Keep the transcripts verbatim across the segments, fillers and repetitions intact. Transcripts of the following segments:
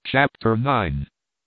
Chapter nine.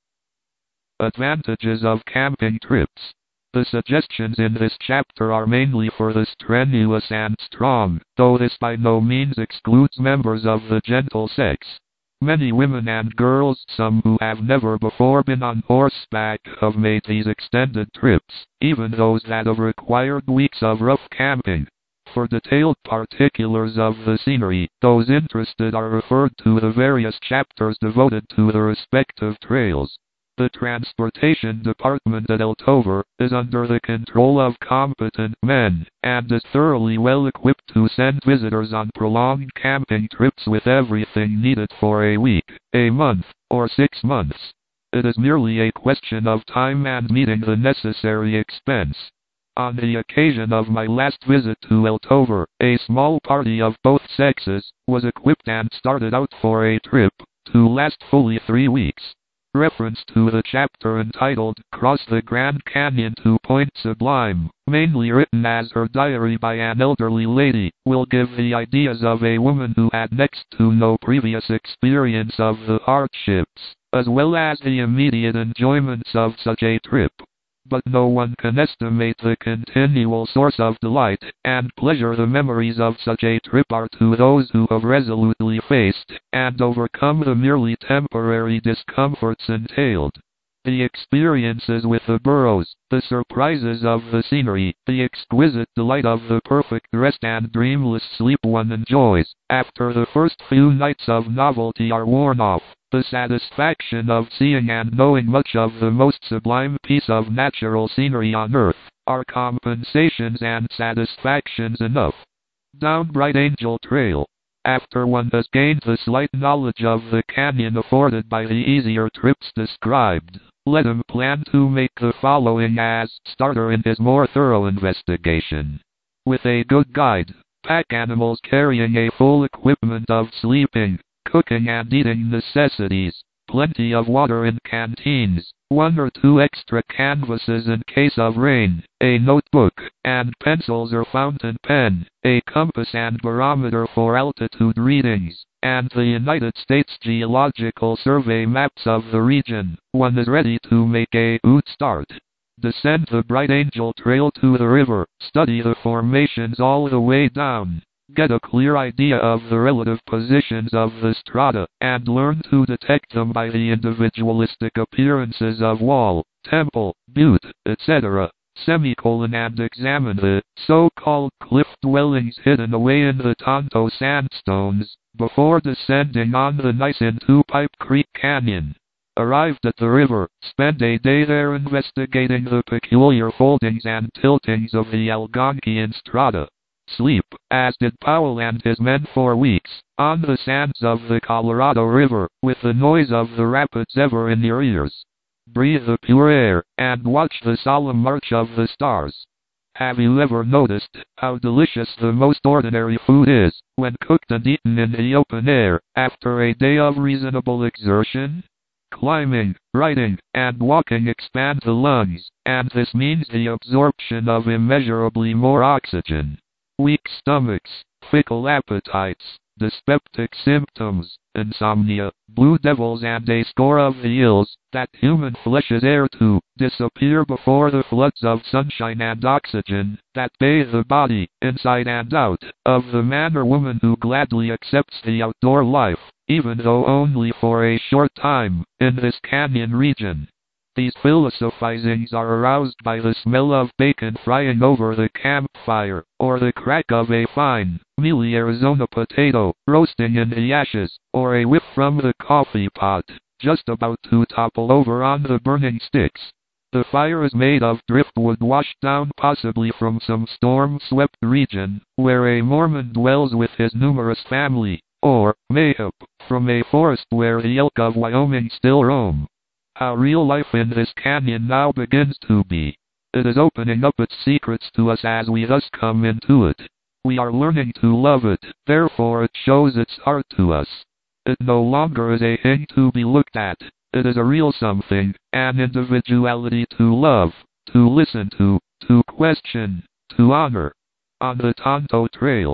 Advantages of camping trips. The suggestions in this chapter are mainly for the strenuous and strong, though this by no means excludes members of the gentle sex. Many women and girls, some who have never before been on horseback, have made these extended trips, even those that have required weeks of rough camping. For detailed particulars of the scenery, those interested are referred to the various chapters devoted to the respective trails. The transportation department at Eltover is under the control of competent men, and is thoroughly well equipped to send visitors on prolonged camping trips with everything needed for a week, a month, or six months. It is merely a question of time and meeting the necessary expense. On the occasion of my last visit to Eltover, a small party of both sexes was equipped and started out for a trip to last fully three weeks. Reference to the chapter entitled Cross the Grand Canyon to Point Sublime, mainly written as her diary by an elderly lady, will give the ideas of a woman who had next to no previous experience of the hardships, as well as the immediate enjoyments of such a trip. But no one can estimate the continual source of delight and pleasure the memories of such a trip are to those who have resolutely faced and overcome the merely temporary discomforts entailed. The experiences with the burros, the surprises of the scenery, the exquisite delight of the perfect rest and dreamless sleep one enjoys after the first few nights of novelty are worn off. The satisfaction of seeing and knowing much of the most sublime piece of natural scenery on earth are compensations and satisfactions enough. Down Bright Angel Trail. After one has gained the slight knowledge of the canyon afforded by the easier trips described, let him plan to make the following as starter in his more thorough investigation. With a good guide, pack animals carrying a full equipment of sleeping, cooking and eating necessities, plenty of water in canteens, one or two extra canvases in case of rain, a notebook, and pencils or fountain pen, a compass and barometer for altitude readings, and the United States Geological Survey maps of the region, one is ready to make a good start. Descend the Bright Angel Trail to the river, study the formations all the way down. Get a clear idea of the relative positions of the strata, and learn to detect them by the individualistic appearances of wall, temple, butte, et cetera. Semicolon and examine the so-called cliff dwellings hidden away in the Tonto sandstones, before descending on the gneiss into Pipe Creek Canyon. Arrived at the river, spend a day there investigating the peculiar foldings and tiltings of the Algonquian strata. Sleep, as did Powell and his men for weeks, on the sands of the Colorado River, with the noise of the rapids ever in your ears. Breathe the pure air, and watch the solemn march of the stars. Have you ever noticed how delicious the most ordinary food is, when cooked and eaten in the open air, after a day of reasonable exertion? Climbing, riding, and walking expand the lungs, and this means the absorption of immeasurably more oxygen. Weak stomachs, fickle appetites, dyspeptic symptoms, insomnia, blue devils and a score of the ills that human flesh is heir to, disappear before the floods of sunshine and oxygen that bathe the body, inside and out, of the man or woman who gladly accepts the outdoor life, even though only for a short time, in this canyon region. These philosophizings are aroused by the smell of bacon frying over the campfire, or the crack of a fine, mealy Arizona potato roasting in the ashes, or a whiff from the coffee pot, just about to topple over on the burning sticks. The fire is made of driftwood washed down possibly from some storm-swept region, where a Mormon dwells with his numerous family, or, mayhap, from a forest where the elk of Wyoming still roam. How real life in this canyon now begins to be. It is opening up its secrets to us as we thus come into it. We are learning to love it, therefore it shows its heart to us. It no longer is a thing to be looked at. It is a real something, an individuality to love, to listen to, to question, to honor. On the Tonto Trail,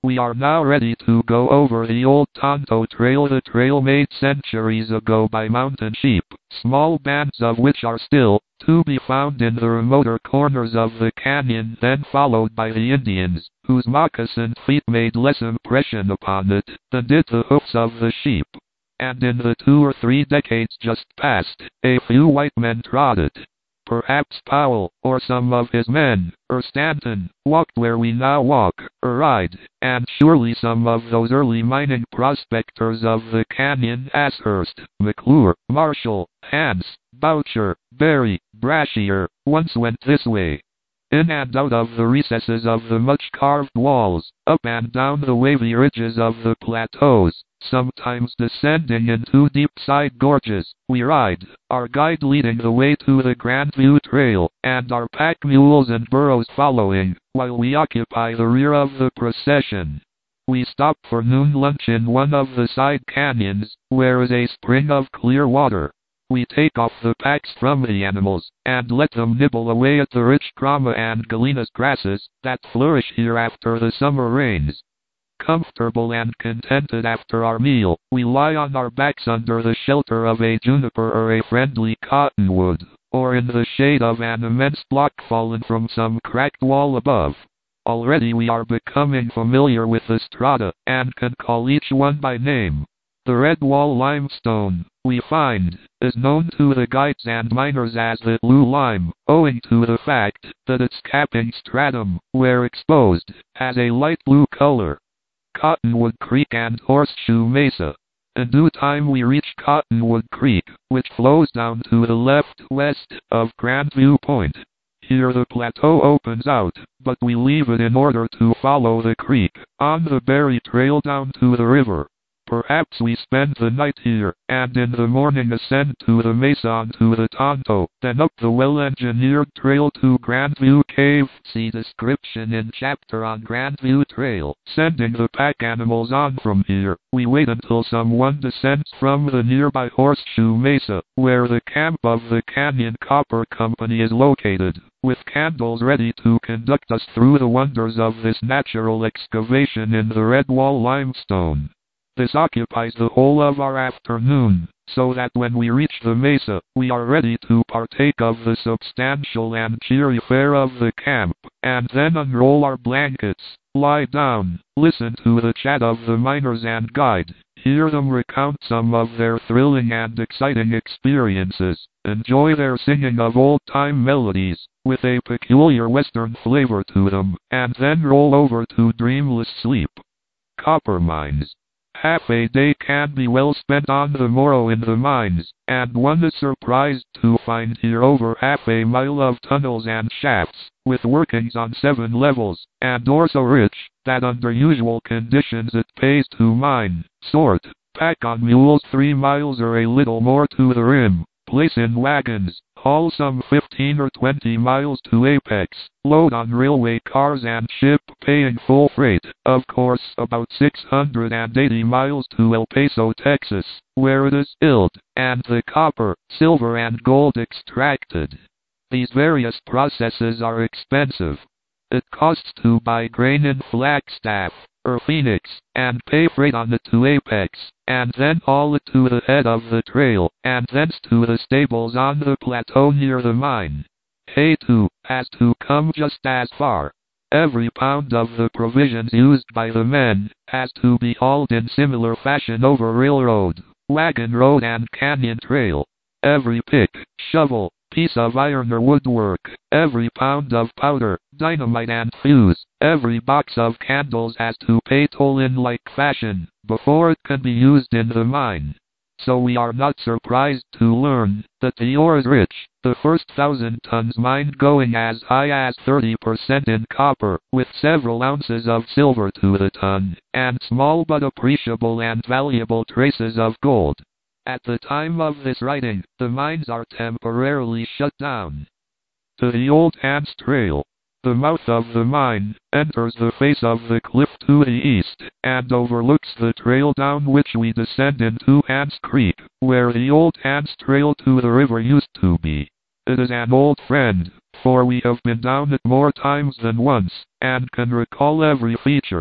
We are now ready to go over the old Tonto Trail, the trail made centuries ago by mountain sheep, small bands of which are still to be found in the remoter corners of the canyon, then followed by the Indians, whose moccasined feet made less impression upon it than did the hoofs of the sheep. And in the two or three decades just past, a few white men trod it. Perhaps Powell, or some of his men, or Stanton, walked where we now walk, or ride, and surely some of those early mining prospectors of the canyon, Ashurst, McClure, Marshall, Hans, Boucher, Berry, Brashear, once went this way. In and out of the recesses of the much-carved walls, up and down the wavy ridges of the plateaus, sometimes descending into deep side gorges, we ride, our guide leading the way to the Grandview Trail, and our pack mules and burros following, while we occupy the rear of the procession. We stop for noon lunch in one of the side canyons, where is a spring of clear water. We take off the packs from the animals, and let them nibble away at the rich grama and galenas grasses that flourish here after the summer rains. Comfortable and contented after our meal, we lie on our backs under the shelter of a juniper or a friendly cottonwood, or in the shade of an immense block fallen from some cracked wall above. Already we are becoming familiar with the strata, and can call each one by name. The Red Wall limestone, we find, is known to the guides and miners as the Blue Lime, owing to the fact that its capping stratum, where exposed, has a light blue color. Cottonwood Creek and Horseshoe Mesa. In due time we reach Cottonwood Creek, which flows down to the left west of Grandview Point. Here the plateau opens out, but we leave it in order to follow the creek, on the Berry Trail down to the river. Perhaps we spend the night here, and in the morning ascend to the mesa onto the Tonto, then up the well-engineered trail to Grandview Cave. See description in chapter on Grandview Trail. Sending the pack animals on from here, we wait until someone descends from the nearby Horseshoe Mesa, where the camp of the Canyon Copper Company is located, with candles ready to conduct us through the wonders of this natural excavation in the Red Wall limestone. This occupies the whole of our afternoon, so that when we reach the mesa, we are ready to partake of the substantial and cheery fare of the camp, and then unroll our blankets, lie down, listen to the chat of the miners and guide, hear them recount some of their thrilling and exciting experiences, enjoy their singing of old-time melodies, with a peculiar western flavor to them, and then roll over to dreamless sleep. Copper mines. Half a day can be well spent on the morrow in the mines, and one is surprised to find here over half a mile of tunnels and shafts, with workings on seven levels, and ore so rich, that under usual conditions it pays to mine, sort, pack on mules three miles or a little more to the rim, place in wagons, haul some fifteen or twenty miles to Apex, load on railway cars and ship paying full freight, of course about six hundred eighty miles to El Paso, Texas, where it is milled, and the copper, silver and gold extracted. These various processes are expensive. It costs to buy grain in Flagstaff, or Phoenix, and pay freight on it to Apex, and then haul it to the head of the trail, and thence to the stables on the plateau near the mine. Hay too has to come just as far. Every pound of the provisions used by the men has to be hauled in similar fashion over railroad, wagon road and canyon trail. Every pick, shovel, piece of iron or woodwork, every pound of powder, dynamite and fuse, every box of candles has to pay toll in like fashion, before it can be used in the mine. So we are not surprised to learn that the ore is rich, the first thousand tons mined going as high as thirty percent in copper, with several ounces of silver to the ton, and small but appreciable and valuable traces of gold. At the time of this writing, the mines are temporarily shut down. To the Old Hans Trail. The mouth of the mine enters the face of the cliff to the east, and overlooks the trail down which we descend into Hans Creek, where the Old Hans Trail to the river used to be. It is an old friend, for we have been down it more times than once, and can recall every feature.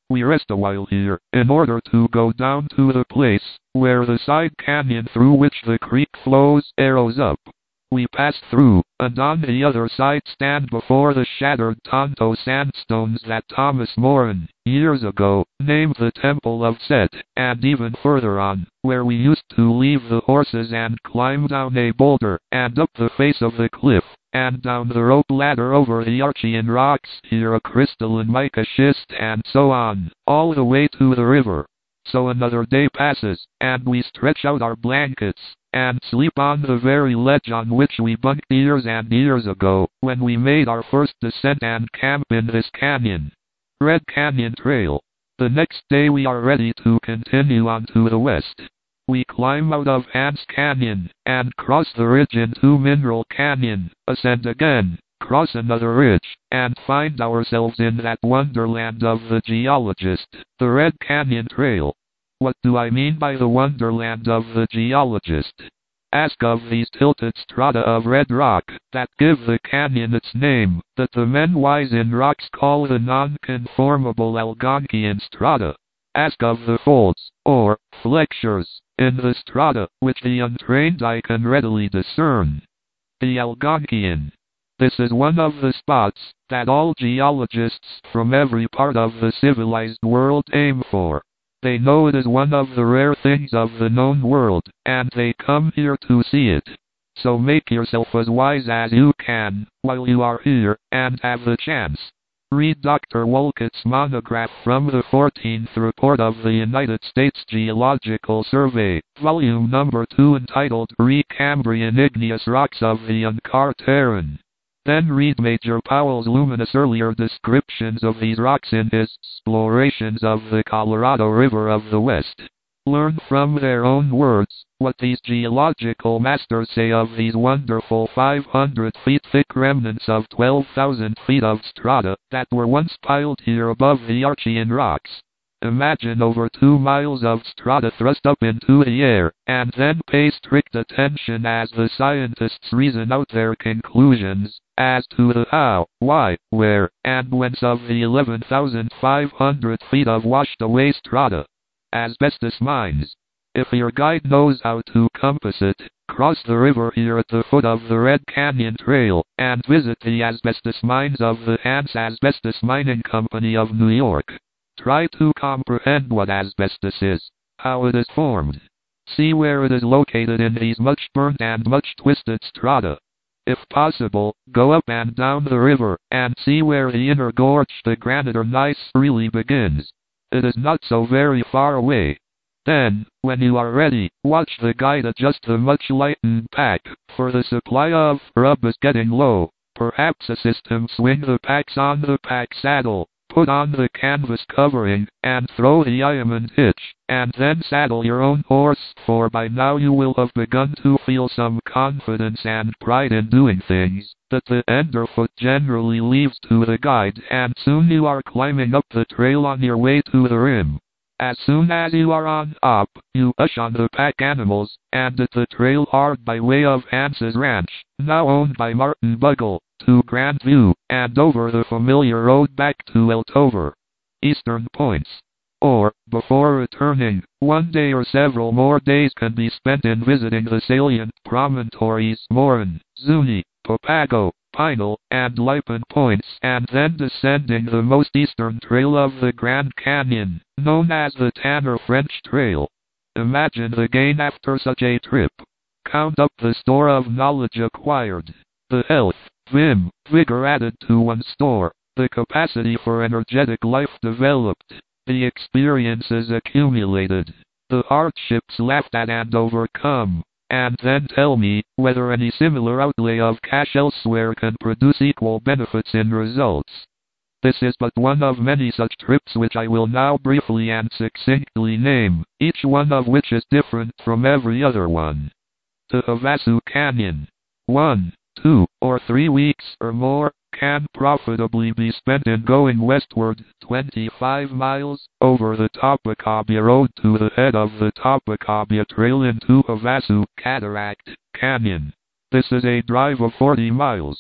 We rest a while here, in order to go down to the place where the side canyon through which the creek flows arrows up. We pass through, and on the other side stand before the shattered Tonto sandstones that Thomas Moran, years ago, named the Temple of Set, and even further on, where we used to leave the horses and climb down a boulder, and up the face of the cliff, and down the rope ladder over the Archean rocks, here a crystalline mica schist, and so on, all the way to the river. So another day passes, and we stretch out our blankets, and sleep on the very ledge on which we bunked years and years ago, when we made our first descent and camp in this canyon. Red Canyon Trail. The next day we are ready to continue on to the west. We climb out of Hans Canyon, and cross the ridge into Mineral Canyon, ascend again, cross another ridge, and find ourselves in that wonderland of the geologist, the Red Canyon Trail. What do I mean by the wonderland of the geologist? Ask of these tilted strata of red rock that give the canyon its name, that the men wise in rocks call the non-conformable Algonquian strata. Ask of the folds, or flexures, in the strata, which the untrained eye can readily discern. The Algonquian. This is one of the spots that all geologists from every part of the civilized world aim for. They know it is one of the rare things of the known world, and they come here to see it. So make yourself as wise as you can, while you are here, and have the chance. Read Doctor Wolcott's monograph from the fourteenth report of the United States Geological Survey, volume number two, entitled Precambrian Igneous Rocks of the Unkar Terran. Then read Major Powell's luminous earlier descriptions of these rocks in his Explorations of the Colorado River of the West. Learn from their own words what these geological masters say of these wonderful five hundred feet thick remnants of twelve thousand feet of strata that were once piled here above the Archean rocks. Imagine over two miles of strata thrust up into the air, and then pay strict attention as the scientists reason out their conclusions as to the how, why, where, and whence of the eleven thousand five hundred feet of washed-away strata. Asbestos mines. If your guide knows how to compass it, cross the river here at the foot of the Red Canyon Trail, and visit the asbestos mines of the Hans Asbestos Mining Company of New York. Try to comprehend what asbestos is, how it is formed. See where it is located in these much burnt and much twisted strata. If possible, go up and down the river, and see where the inner gorge, the granite or gneiss, really begins. It is not so very far away. Then, when you are ready, watch the guide adjust the much lightened pack, for the supply of rub is getting low. Perhaps assist him swing the packs on the pack saddle. Put on the canvas covering, and throw the diamond hitch, and then saddle your own horse, for by now you will have begun to feel some confidence and pride in doing things that the tenderfoot generally leaves to the guide, and soon you are climbing up the trail on your way to the rim. As soon as you are on up, you push on the pack animals, and at the trail hard by way of Hans's Ranch, now owned by Martin Bugle, to Grandview, and over the familiar road back to Eltover. Eastern Points. Or, before returning, one day or several more days can be spent in visiting the salient promontories Moran, Zuni, Papago, Pinal, and Lipan Points, and then descending the most eastern trail of the Grand Canyon, known as the Tanner French Trail. Imagine the gain after such a trip. Count up the store of knowledge acquired, the health, vim, vigor added to one's store, the capacity for energetic life developed, the experiences accumulated, the hardships laughed at and overcome, and then tell me whether any similar outlay of cash elsewhere can produce equal benefits in results. This is but one of many such trips which I will now briefly and succinctly name, each one of which is different from every other one. To Havasu Canyon. One, two, or three weeks or more can profitably be spent in going westward twenty-five miles over the Topekabia Road to the head of the Topekabia Trail into Havasu Cataract Canyon. This is a drive of forty miles.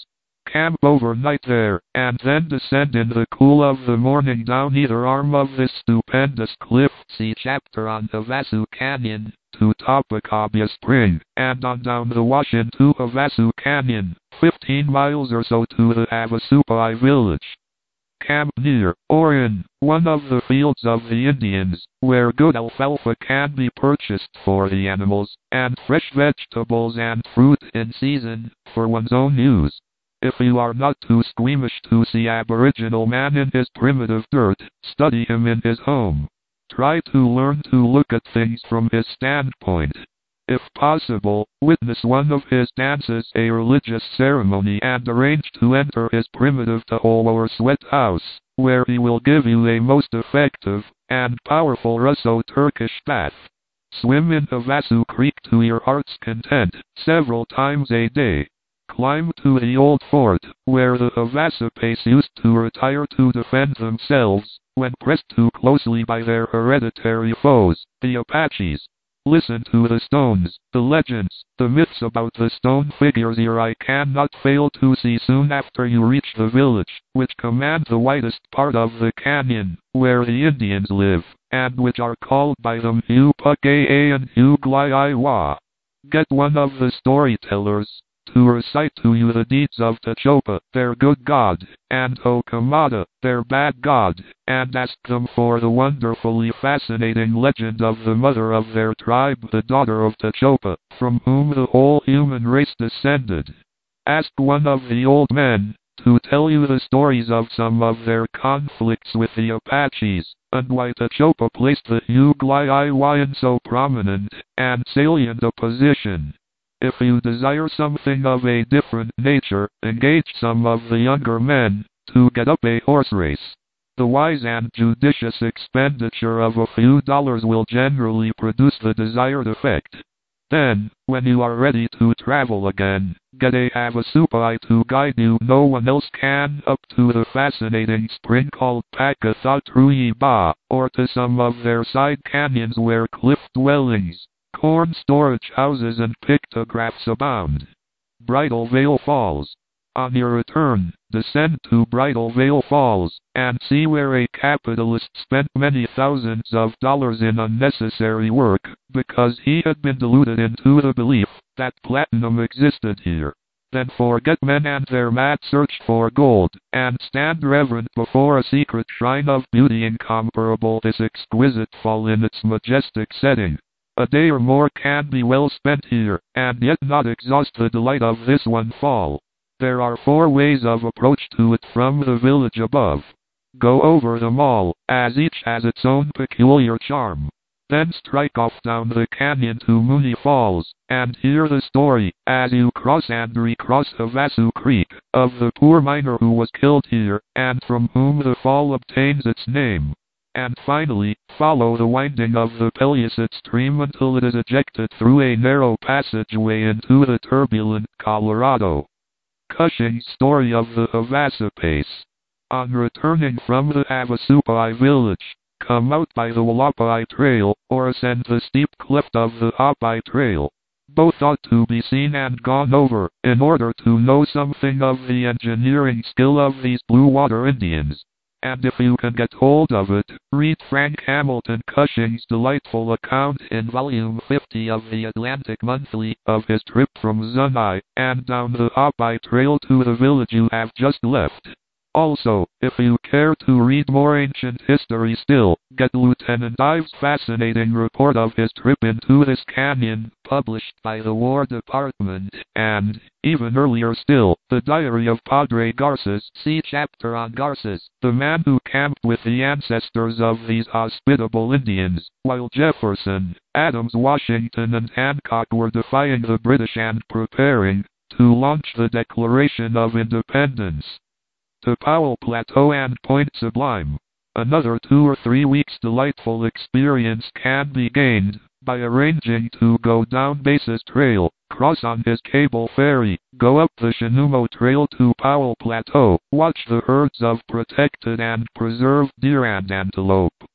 Camp overnight there, and then descend in the cool of the morning down either arm of this stupendous cliff, see chapter on Havasu Canyon, to Topekabe Spring, and on down the wash into Havasu Canyon, fifteen miles or so to the Havasupai village. Camp near, or in, one of the fields of the Indians, where good alfalfa can be purchased for the animals, and fresh vegetables and fruit in season, for one's own use. If you are not too squeamish to see Aboriginal man in his primitive dirt, study him in his home. Try to learn to look at things from his standpoint. If possible, witness one of his dances, a religious ceremony, and arrange to enter his primitive tahole or sweat house, where he will give you a most effective and powerful Russo-Turkish bath. Swim in Havasu Creek to your heart's content, several times a day. Climb to the old fort, where the Havasupais used to retire to defend themselves, when pressed too closely by their hereditary foes, the Apaches. Listen to the stones, the legends, the myths about the stone figures your eye cannot fail to see soon after you reach the village, which command the widest part of the canyon, where the Indians live, and which are called by them Hupakea and Huglaiwa. Get one of the storytellers to recite to you the deeds of Techopa, their good god, and Hokamada, their bad god, and ask them for the wonderfully fascinating legend of the mother of their tribe, the daughter of Techopa, from whom the whole human race descended. Ask one of the old men to tell you the stories of some of their conflicts with the Apaches, and why Techopa placed the Huglaiwa in so prominent and salient a position. If you desire something of a different nature, engage some of the younger men to get up a horse race. The wise and judicious expenditure of a few dollars will generally produce the desired effect. Then, when you are ready to travel again, get a Havasupai to guide you. No one else can up to the fascinating spring called Pakathatruiba, or to some of their side canyons where cliff dwellings, corn storage houses and pictographs abound. Bridal Veil Falls. On your return, descend to Bridal Veil Falls, and see where a capitalist spent many thousands of dollars in unnecessary work, because he had been deluded into the belief that platinum existed here. Then forget men and their mad search for gold, and stand reverent before a secret shrine of beauty incomparable, this exquisite fall in its majestic setting. A day or more can be well spent here, and yet not exhaust the delight of this one fall. There are four ways of approach to it from the village above. Go over them all, as each has its own peculiar charm. Then strike off down the canyon to Mooney Falls, and hear the story, as you cross and recross Havasu Creek, of the poor miner who was killed here, and from whom the fall obtains its name. And finally, follow the winding of the Peleusite stream until it is ejected through a narrow passageway into the turbulent Colorado. Cushing's story of the Havasupais. On returning from the Havasupai village, come out by the Wallapai Trail, or ascend the steep cliff of the Hopai Trail. Both ought to be seen and gone over, in order to know something of the engineering skill of these Blue Water Indians. And if you can get hold of it, read Frank Hamilton Cushing's delightful account in volume fifty of the Atlantic Monthly of his trip from Zunai and down the Hopai Trail to the village you have just left. Also, if you care to read more ancient history still, get Lieutenant Ives' fascinating report of his trip into this canyon, published by the War Department, and, even earlier still, the diary of Padre Garces. See chapter on Garces, the man who camped with the ancestors of these hospitable Indians, while Jefferson, Adams, Washington and Hancock were defying the British and preparing to launch the Declaration of Independence. To Powell Plateau and Point Sublime. Another two or three weeks delightful experience can be gained by arranging to go down Basis Trail, cross on his cable ferry, go up the Shanumo Trail to Powell Plateau, watch the herds of protected and preserved deer and antelope,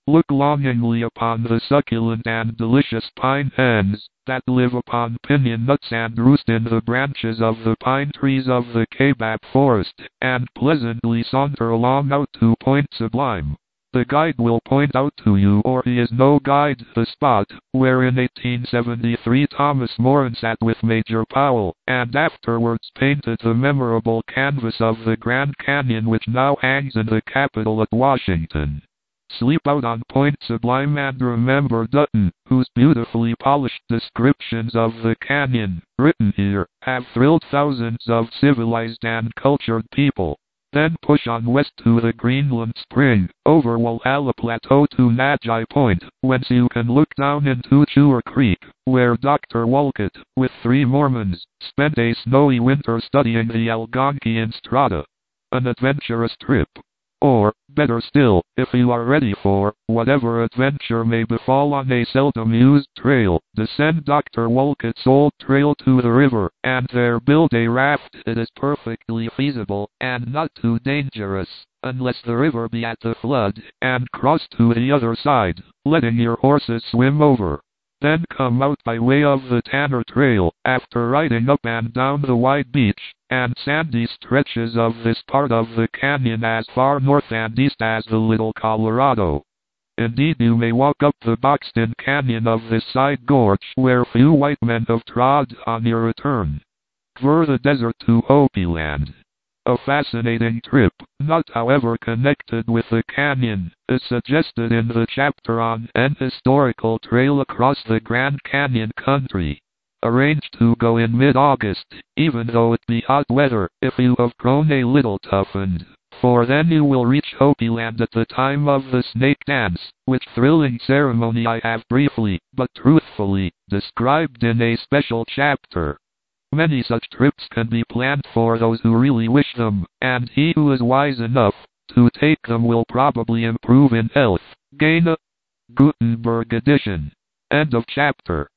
Look longingly upon the succulent and delicious pine hens that live upon pinyon nuts and roost in the branches of the pine trees of the Kaibab forest, and pleasantly saunter along out to Point Sublime. The guide will point out to you, or he is no guide, the spot where in eighteen seventy-three Thomas Moran sat with Major Powell, and afterwards painted the memorable canvas of the Grand Canyon which now hangs in the Capitol at Washington. Sleep out on Point Sublime and remember Dutton, whose beautifully polished descriptions of the canyon, written here, have thrilled thousands of civilized and cultured people. Then push on west to the Greenland Spring, over Walhalla Plateau to Nagi Point, whence you can look down into Chewer Creek, where Doctor Wolcott, with three Mormons, spent a snowy winter studying the Algonquian strata. An adventurous trip. Or, better still, if you are ready for whatever adventure may befall on a seldom used trail, descend Doctor Wolcott's old trail to the river, and there build a raft. It is perfectly feasible, and not too dangerous, unless the river be at the flood, and cross to the other side, letting your horses swim over. Then come out by way of the Tanner Trail, after riding up and down the wide beach and sandy stretches of this part of the canyon as far north and east as the Little Colorado. Indeed, you may walk up the Boxton Canyon of this side gorge where few white men have trod on your return. Through the desert to Hopi Land. A fascinating trip, not however connected with the canyon, is suggested in the chapter on an historical trail across the Grand Canyon country. Arrange to go in mid-August, even though it be hot weather, if you have grown a little toughened, for then you will reach Hopi Land at the time of the snake dance, which thrilling ceremony I have briefly, but truthfully, described in a special chapter. Many such trips can be planned for those who really wish them, and he who is wise enough to take them will probably improve in health. Gaina. Gutenberg edition. End of chapter.